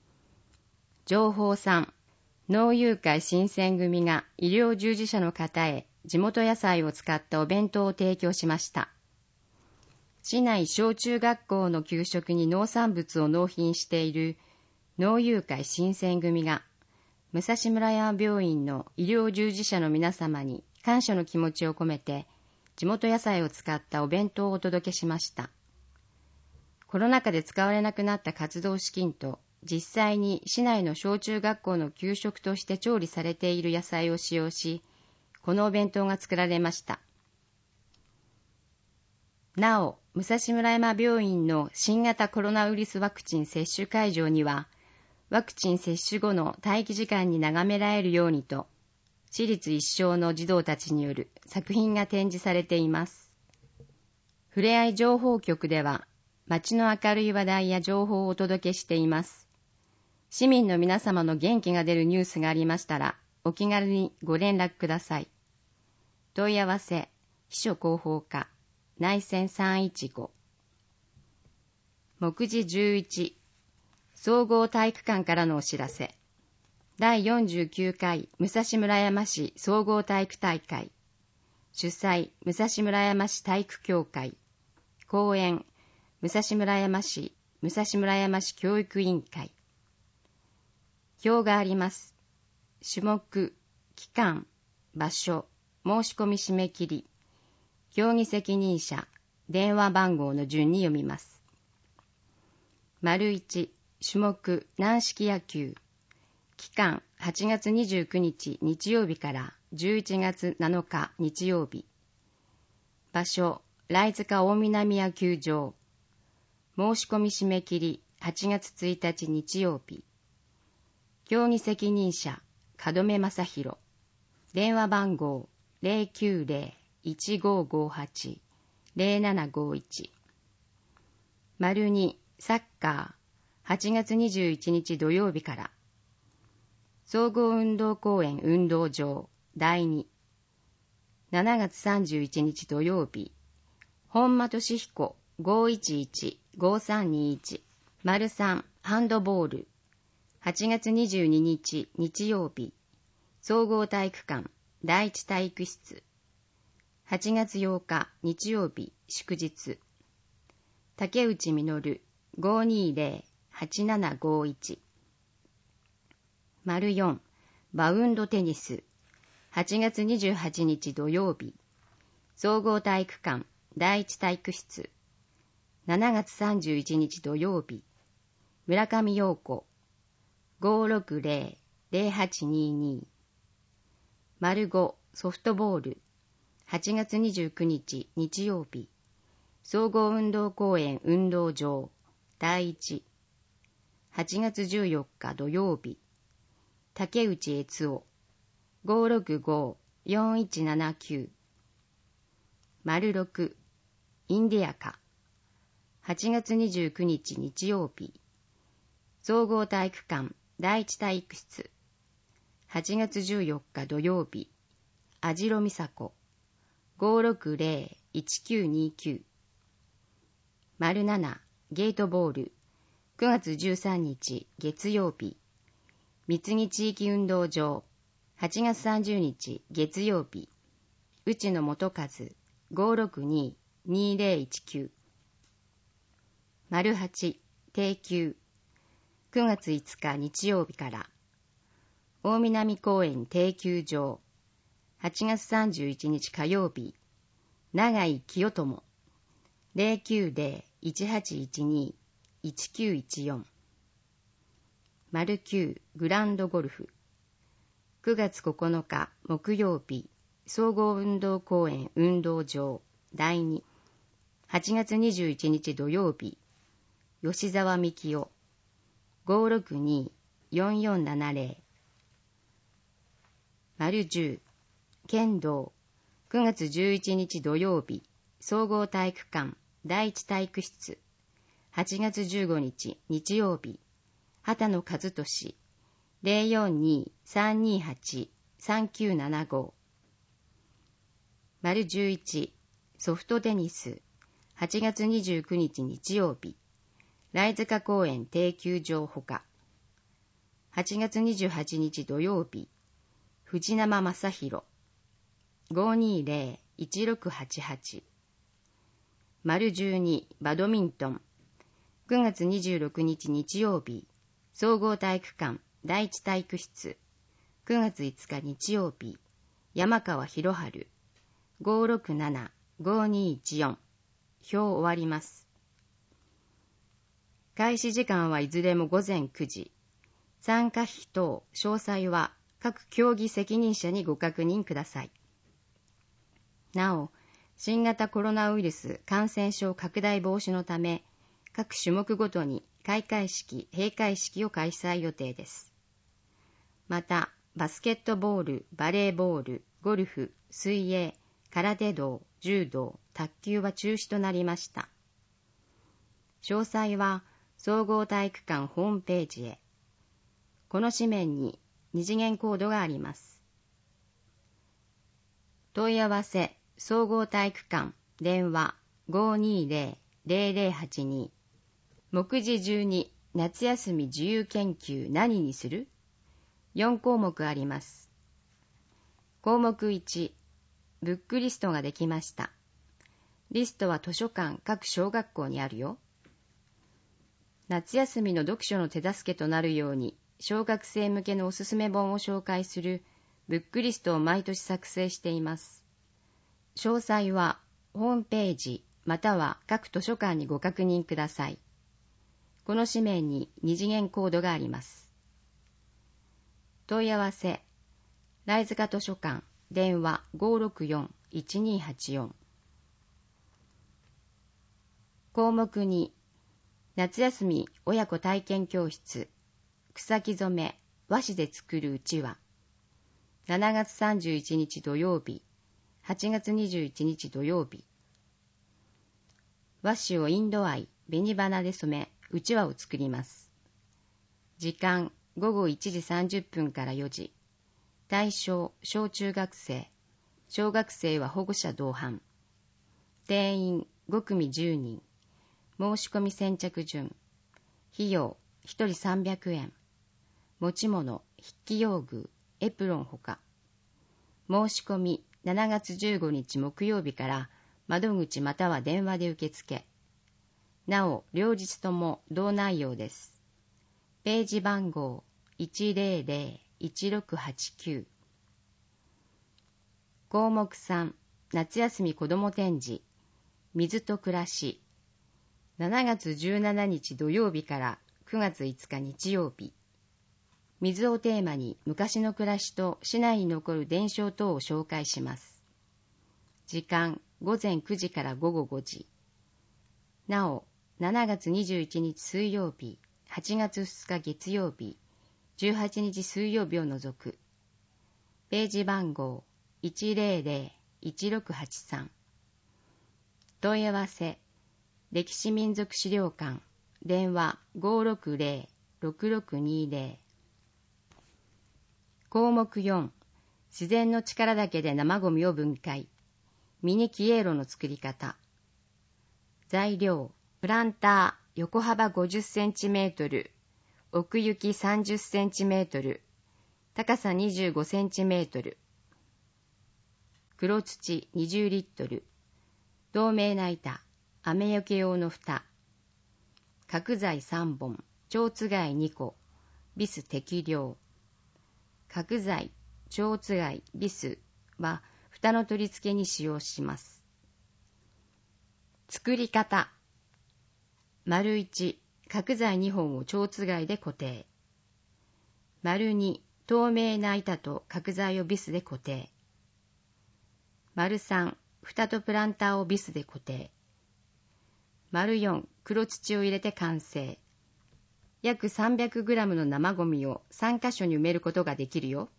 情報3、農友会新選組が医療従事者の方へ地元野菜を使ったお弁当を提供しました。市内小中学校の給食に農産物を納品している農友会新選組が武蔵村山病院の医療従事者の皆様に感謝の気持ちを込めて地元野菜を使ったお弁当をお届けしました。コロナ禍で使われなくなった活動資金と実際に市内の小中学校の給食として調理されている野菜を使用し、このお弁当が作られました。なお、武蔵村山病院の新型コロナウイルスワクチン接種会場には、ワクチン接種後の待機時間に眺められるようにと、私立一小の児童たちによる作品が展示されています。ふれあい情報局では、街の明るい話題や情報をお届けしています。市民の皆様の元気が出るニュースがありましたら、お気軽にご連絡ください。問い合わせ、秘書広報課、内線315。目次11、総合体育館からのお知らせ。第49回武蔵村山市総合体育大会。主催、武蔵村山市体育協会。講演、武蔵村山市教育委員会。表があります。種目、期間、場所、申し込み締め切り、競技責任者、電話番号の順に読みます。丸1、種目、軟式野球。期間、8月29日日曜日から11月7日日曜日。場所、来塚大南野球場。申し込み締め切り、8月1日日曜日。競技責任者、門目正弘。電話番号、090-1558-0751。丸2、サッカー、8月21日土曜日から。総合運動公園運動場、第2。7月31日土曜日。本間俊彦、511-5321。丸3、ハンドボール。8月22日日曜日。総合体育館、第一体育室。8月8日日曜日、祝日。竹内実、520-8751。丸4、バウンドテニス。8月28日土曜日。総合体育館、第一体育室。7月31日土曜日。村上陽子。560-0822。丸5、ソフトボール。8月29日日曜日。総合運動公園運動場。第1。8月14日土曜日。竹内悦夫。565-4179。丸6、インディアカ。8月29日日曜日。総合体育館第一体育室。8月14日土曜日。網代美佐子。560-1929。丸7、ゲートボール。9月13日月曜日。三木地域運動場。8月30日月曜日。内野元和。562-2019。丸8、定休。9月5日日曜日から。大南公園定休場。8月31日火曜日。長井清友。090-1812-1914。丸9、グランドゴルフ。9月9日木曜日。総合運動公園運動場。第2。8月21日土曜日。吉沢幹夫。562-4470。丸10、剣道。9月11日土曜日。総合体育館第一体育室。8月15日日曜日。畑野和俊。042-328-3975。丸11、ソフトテニス。8月29日日曜日。来塚公園定休場ほか。 8月28日土曜日、藤生正宏。520-1688。丸12バドミントン。9月26日日曜日、総合体育館第一体育室。9月5日日曜日、山川博春。567-5214。表終わります。開始時間はいずれも午前9時。参加費等詳細は各競技責任者にご確認ください。なお、新型コロナウイルス感染症拡大防止のため、各種目ごとに開会式、閉会式を開催予定です。また、バスケットボール、バレーボール、ゴルフ、水泳、空手道、柔道、卓球は中止となりました。詳細は総合体育館ホームページへ。この紙面に二次元コードがあります。問い合わせ、総合体育館、電話 520-0082。目次12、夏休み自由研究何にする？ 4 項目あります。項目1、ブックリストができました。リストは図書館各小学校にあるよ。夏休みの読書の手助けとなるように、小学生向けのおすすめ本を紹介するブックリストを毎年作成しています。詳細はホームページまたは各図書館にご確認ください。この紙面に二次元コードがあります。問い合わせ、ライ塚図書館、電話 564-1284。項目2、夏休み親子体験教室、草木染め、和紙で作るうちわ。7月31日土曜日、8月21日土曜日。和紙をインド藍、紅花で染め、うちわを作ります。時間、午後1時30分から4時。対象、小中学生。小学生は保護者同伴。定員、5組10人。申し込み先着順。費用、1人300円。持ち物、筆記用具、エプロンほか。申し込み、7月15日木曜日から窓口または電話で受付。なお、両日とも同内容です。ページ番号 100-1689。項目3、夏休み子ども展示、水と暮らし。7月17日土曜日から9月5日日曜日。水をテーマに昔の暮らしと市内に残る伝承等を紹介します。時間、午前9時から午後5時。なお、7月21日水曜日、8月2日月曜日、18日水曜日を除く。ページ番号 100-1683。問い合わせ、歴史民族資料館、電話 560-6620。項目4、自然の力だけで生ゴミを分解。ミニキエロの作り方。材料、プランター、横幅50センチメートル、奥行き30センチメートル、高さ25センチメートル。黒土20リットル、透明な板、雨よけ用の蓋。角材3本、蝶つがい2個、ビス適量。角材、蝶つがい、ビスは蓋の取り付けに使用します。作り方。丸1、角材2本を蝶つがいで固定。丸2、透明な板と角材をビスで固定。丸3、蓋とプランターをビスで固定。丸4、黒土を入れて完成。約 300g の生ゴミを3カ所に埋めることができるよ。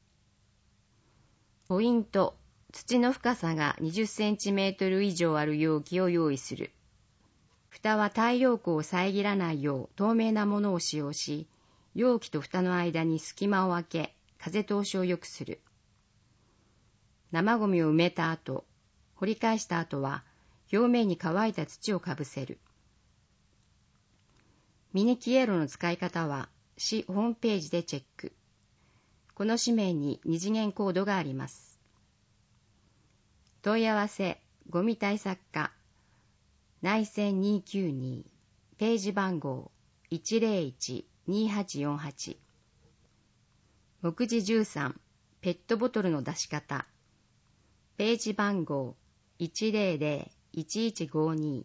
ポイント、土の深さが20センチメートル以上ある容器を用意する。蓋は太陽光を遮らないよう透明なものを使用し、容器と蓋の間に隙間を空け、風通しを良くする。生ゴミを埋めた後、掘り返した後は、表面に乾いた土をかぶせる。ミニキエロの使い方は、 市ホームページでチェック。この紙面に二次元コードがあります。問い合わせ、ゴミ対策課、内線292、ページ番号 101-2848。目次13、ペットボトルの出し方、ページ番号 100-1152。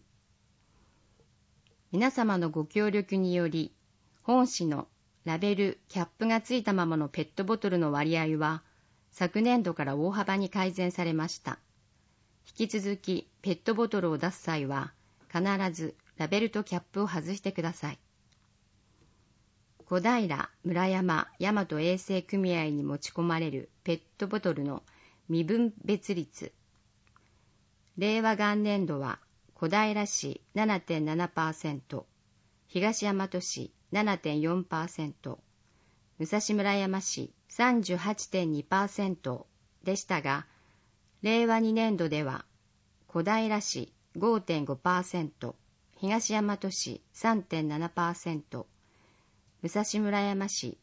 皆様のご協力により、本紙のラベル、キャップがついたままのペットボトルの割合は、昨年度から大幅に改善されました。引き続き、ペットボトルを出す際は、必ずラベルとキャップを外してください。小平、村山、大和衛生組合に持ち込まれるペットボトルの身分別率。令和元年度は、小平市 7.7%、東大和市 7.4%、武蔵村山市 38.2% でしたが、令和2年度では、小平市 5.5%、東大和市 3.7%、武蔵村山市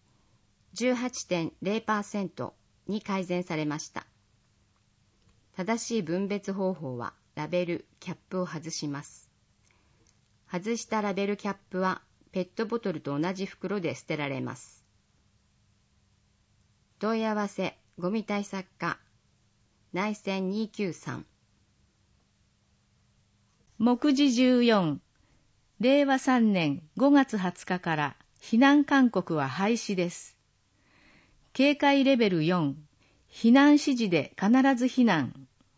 18.0% に改善されました。正しい分別方法はラベル、キャップを外します。外したラベルキャップはペットボトルと同じ袋で捨てられます。問い合わせ、ゴミ対策課、内線293。 目次14、令和3年5月20日から避難勧告は廃止です。警戒レベル4、避難指示で必ず避難。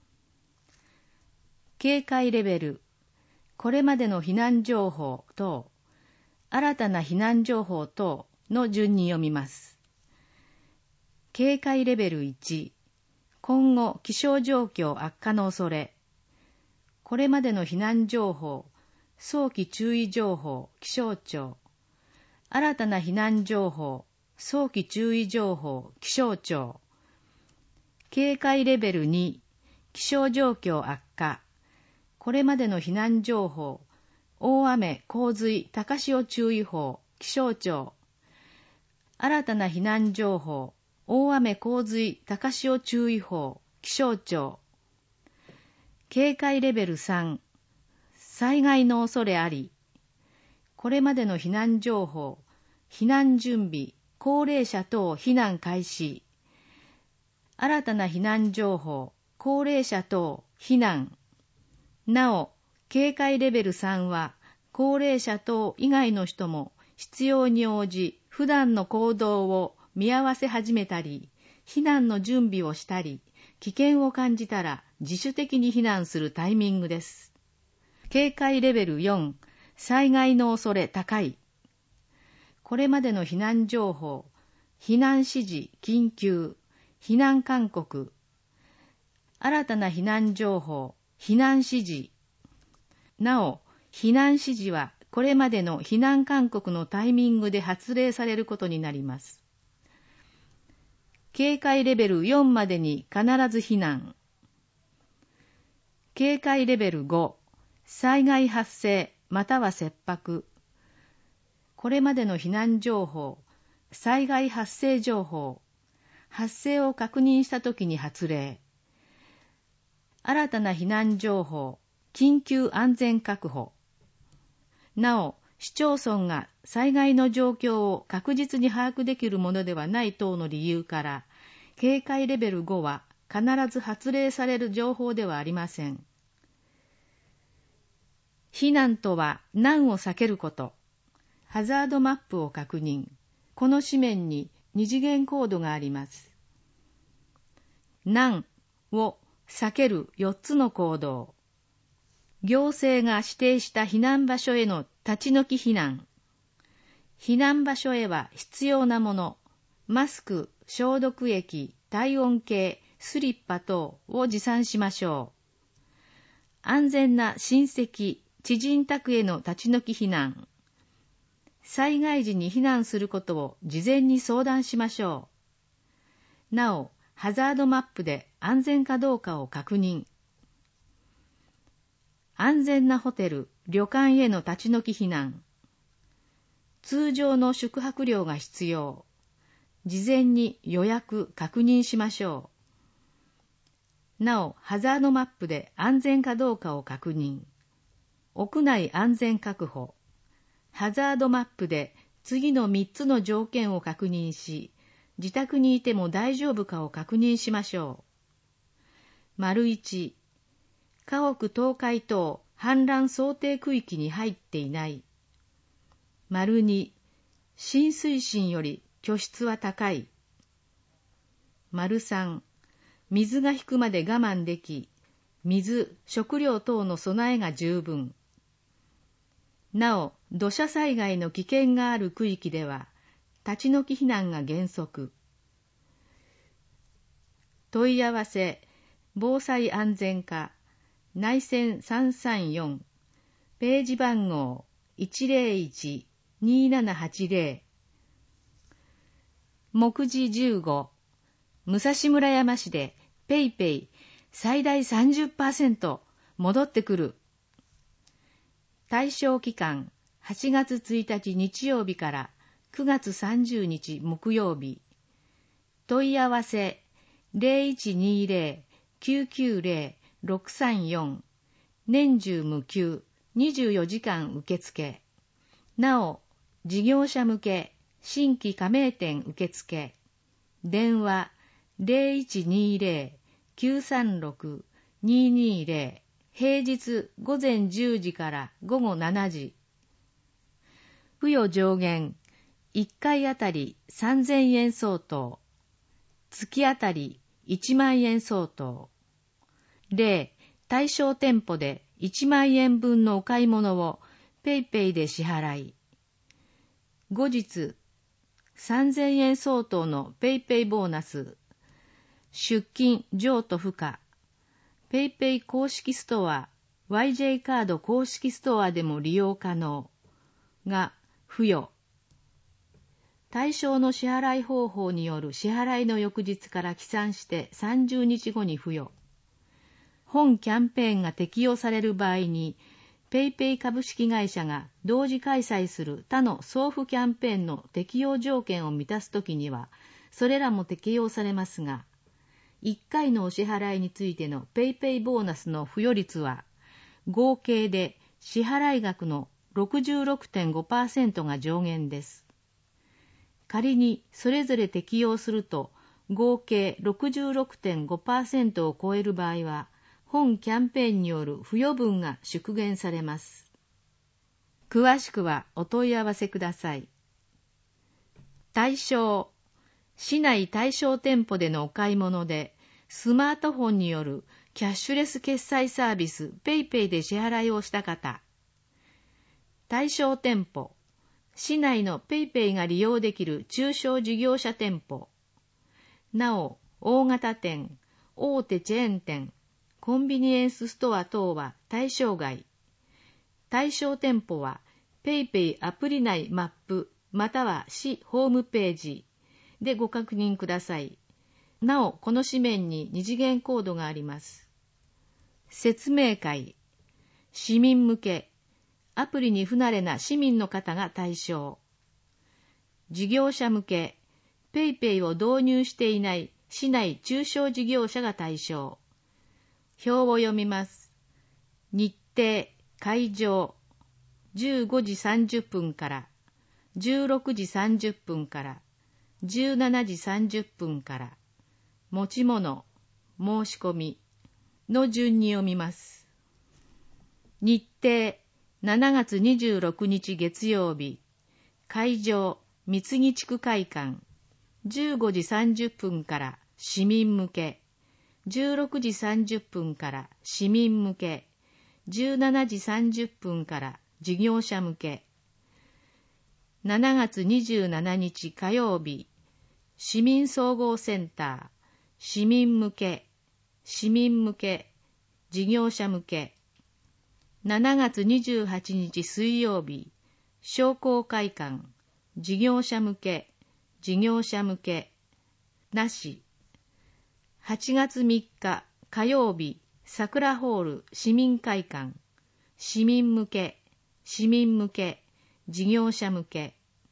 警戒レベル、これまでの避難情報等、新たな避難情報等の順に読みます。警戒レベル1、今後気象状況悪化の恐れ。これまでの避難情報、早期注意情報、気象庁。新たな避難情報、早期注意情報、気象庁。警戒レベル2、気象状況悪化。これまでの避難情報、大雨、洪水、高潮注意報、気象庁。新たな避難情報、大雨、洪水、高潮注意報、気象庁。警戒レベル3、災害の恐れあり。これまでの避難情報、避難準備、高齢者等避難開始。新たな避難情報、高齢者等避難。なお、警戒レベル3は、高齢者等以外の人も必要に応じ、普段の行動を見合わせ始めたり、避難の準備をしたり、危険を感じたら自主的に避難するタイミングです。警戒レベル4、災害の恐れ高い。これまでの避難情報、避難指示、緊急、避難勧告。新たな避難情報、避難指示。なお、避難指示はこれまでの避難勧告のタイミングで発令されることになります。警戒レベル4までに必ず避難。警戒レベル5、災害発生または切迫。これまでの避難情報、災害発生情報、発生を確認したときに発令。新たな避難情報、緊急安全確保。なお、市町村が災害の状況を確実に把握できるものではない等の理由から、警戒レベル5は必ず発令される情報ではありません。避難とは難を避けること。ハザードマップを確認。この紙面に二次元コードがあります。難を避ける4つの行動。行政が指定した避難場所への立ち退き避難。避難場所へは必要なもの、マスク、消毒液、体温計、スリッパ等を持参しましょう。安全な親戚、知人宅への立ち退き避難。災害時に避難することを事前に相談しましょう。なお、ハザードマップで安全かどうかを確認。安全なホテル、旅館への立ち退き避難。 通常の宿泊料が必要。事前に予約確認しましょう。なお、ハザードマップで安全かどうかを確認。屋内安全確保。ハザードマップで次の3つの条件を確認し、自宅にいても大丈夫かを確認しましょう。1、家屋倒壊等氾濫想定区域に入っていない。2、浸水深より居室は高い。3、水が引くまで我慢でき、水、食料等の備えが十分。なお、土砂災害の危険がある区域では、立ち退き避難が原則。問い合わせ、防災安全課、内線334、ページ番号 101-2780。目次15、武蔵村山市でペイペイ最大 30% 戻ってくる。対象期間、8月1日日曜日から9月30日木曜日。問い合わせ、0120-990-634。年中無休、24時間受付。なお、事業者向け、新規加盟店受付。電話、0120-936-220。平日午前10時から午後7時。付与上限、1回あたり3000円相当。月あたり1万円相当。例、対象店舗で1万円分のお買い物をペイペイで支払い。後日、3000円相当のペイペイボーナス。出金譲渡不可。ペイペイ公式ストア、YJ カード公式ストアでも利用可能が付与。対象の支払い方法による支払いの翌日から起算して30日後に付与。本キャンペーンが適用される場合に、ペイペイ株式会社が同時開催する他の送付キャンペーンの適用条件を満たすときには、それらも適用されますが、1回のお支払いについてのペイペイボーナスの付与率は、合計で支払い額の 66.5% が上限です。仮にそれぞれ適用すると、合計 66.5% を超える場合は、本キャンペーンによる付与分が縮減されます。詳しくはお問い合わせください。対象、市内対象店舗でのお買い物で、スマートフォンによるキャッシュレス決済サービスペイペイで支払いをした方。対象店舗、市内のペイペイが利用できる中小事業者店舗。なお、大型店、大手チェーン店、コンビニエンスストア等は対象外。対象店舗は、ペイペイアプリ内マップまたは市ホームページでご確認ください。なお、この紙面に二次元コードがあります。説明会、市民向け、アプリに不慣れな市民の方が対象。事業者向け、ペイペイを導入していない市内中小事業者が対象。表を読みます。日程、会場、15時30分から16時30分から17時30分から持ち物、申し込みの順に読みます。日程、7月26日月曜日、会場、三木地区会館、15時30分から市民向け、16時30分から市民向け、17時30分から事業者向け。7月27日火曜日、市民総合センター、市民向け、市民向け、事業者向け。7月28日水曜日、商工会館、事業者向け、事業者向け、なし。8月3日火曜日、桜ホール市民会館、市民向け、市民向け、事業者向け。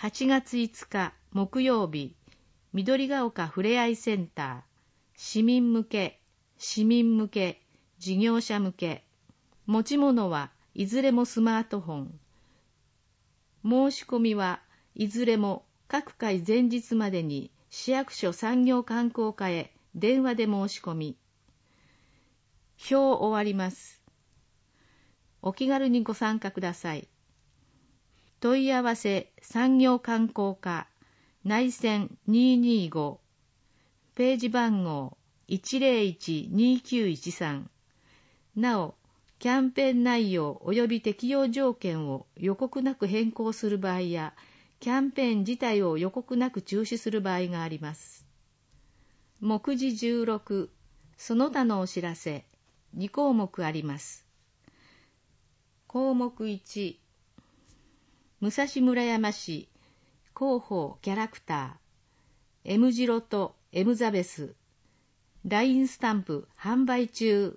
8月5日木曜日、緑が丘ふれあいセンター、市民向け、事業者向け。持ち物はいずれもスマートフォン。申し込みはいずれも各回前日までに市役所産業観光課へ電話で申し込み。表終わります。お気軽にご参加ください。問い合わせ産業観光課内線225、ページ番号101-2913。なお、キャンペーン内容及び適用条件を予告なく変更する場合や、キャンペーン自体を予告なく中止する場合があります。目次16、その他のお知らせ、2項目あります。項目1、武蔵村山市広報キャラクター M 字路と M ザベス LINE スタンプ販売中。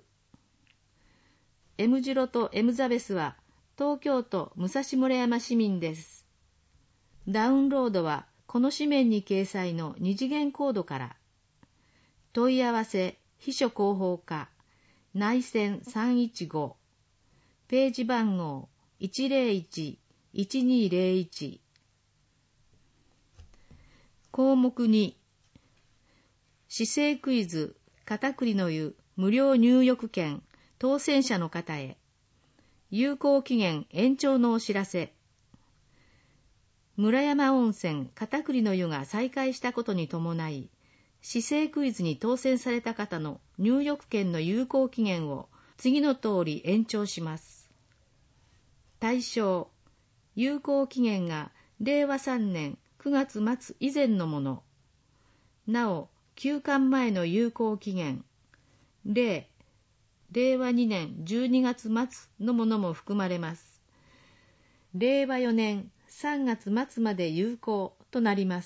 M 字路と M ザベスは東京都武蔵村山市民です。ダウンロードはこの紙面に掲載の2次元コードから。問い合わせ秘書広報課内線315、ページ番号101-1201。項目2、市政クイズ片栗の湯無料入浴券当選者の方へ。有効期限延長のお知らせ。村山温泉片栗の湯が再開したことに伴い、市政クイズに当選された方の入浴券の有効期限を次の通り延長します。対象、有効期限が令和3年9月末以前のもの。なお、休館前の有効期限、令和2年12月末のものも含まれます。令和4年3月末まで有効となります。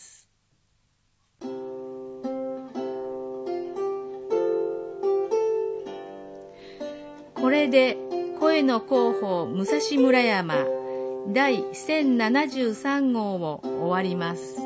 これで声の広報武蔵村山第1073号を終わります。